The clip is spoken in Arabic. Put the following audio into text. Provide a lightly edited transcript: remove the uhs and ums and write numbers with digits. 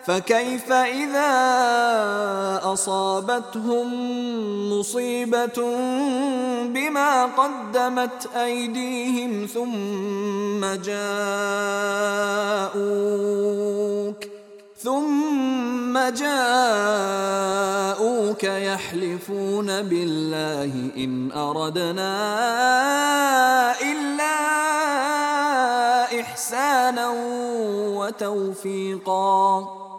فكيف إذا أصابتهم مصيبة بما قدمت أيديهم ثم جاءوك يحلفون بالله إن أردنا إلا إحسانا وتوفيقا